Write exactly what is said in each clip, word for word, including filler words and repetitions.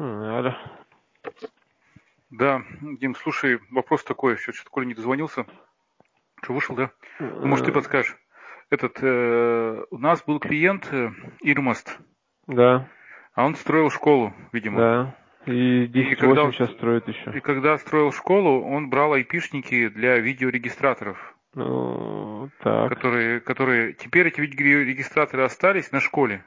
Алло. Да, Дим, слушай, вопрос такой, еще что-то Коля не дозвонился. Что, вышел, да? Ну, может, ты подскажешь. Этот, э, у нас был клиент э, Ирмост, Да, а он строил школу, видимо. да. И И десять когда, восемь он, сейчас с- строит еще. и когда строил школу, он брал айпишники для видеорегистраторов, Ну, так. которые, которые... Теперь эти видеорегистраторы остались на школе.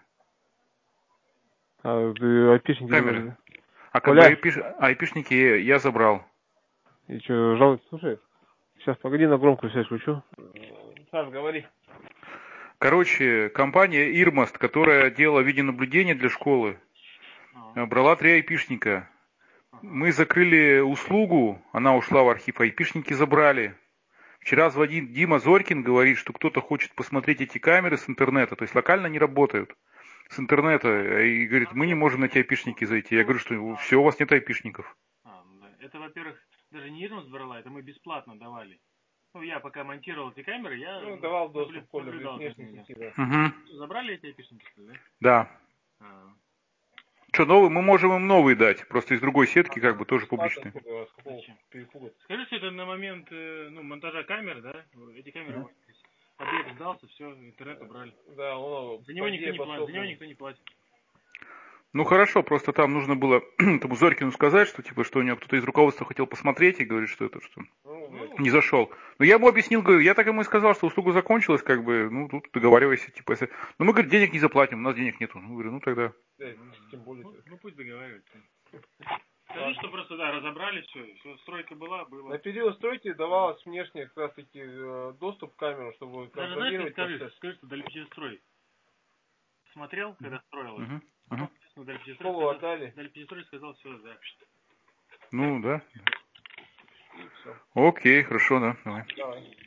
А ты айпишники... Камеры. А как бы Коля, айпиш, айпишники я забрал. и что, жалуется? Слушай, сейчас погоди, на громкую связь включу. Саш, говори. Короче, компания Ирмост, которая делала видеонаблюдение для школы, А, э, брала три айпишника. ага. Мы закрыли услугу, она ушла в архив, айпишники забрали. Вчера звонит Дима Зорькин, говорит, что кто-то хочет посмотреть эти камеры с интернета, то есть локально не работают. С интернета, и говорит, мы не можем на эти айпишники зайти. Я говорю, что все, у вас нет айпишников. А, ну да. Это, во-первых, даже не Ирмус брала, это мы бесплатно давали. Ну, я пока монтировал эти камеры, я Ну, давал наблю- доступ Коля в наблюдал за внешней ними, сети, да. да. Угу. Забрали эти айпишники, что ли, да? Да. А, Что, новый, мы можем им новые дать, просто из другой сетки, как бы, тоже Бесплатно, публичные. сколько, с какого зачем? перепуга? Скажи, что это на момент э, ну, монтажа камер, да? Эти камеры Мгм. вылетелись. Объект сдался, все, интернет убрали. Да, он За него никто не платит, за него никто не платит. Ну хорошо, просто там нужно было этому Зорькину сказать, что типа, что у него кто-то из руководства хотел посмотреть и говорит, что это что Ну, блядь. Ну, не зашел. Но я ему объяснил, говорю, я так ему и сказал, что услуга закончилась, как бы, ну тут договаривайся, типа, если... Ну мы, говорит, денег не заплатим, у нас денег нету. Ну, говорю, ну тогда. Блядь, ну, тем более. ну, ну, пусть договариваются. Скажи, что просто, да, разобрали все, все, стройка была, было. На период стройки давалось внешне как раз таки э, доступ к камерам, чтобы Даже знаешь, как контролировать скажи, процесс. скажи, что Дальпечестрой смотрел, когда строилось. Мгм, Потом, мгм. естественно, Дальпечестрой Школу сказал, отдали. Дальпечестрой сказал, все, да. Ну да. И все. Окей, хорошо, да, давай. Давай.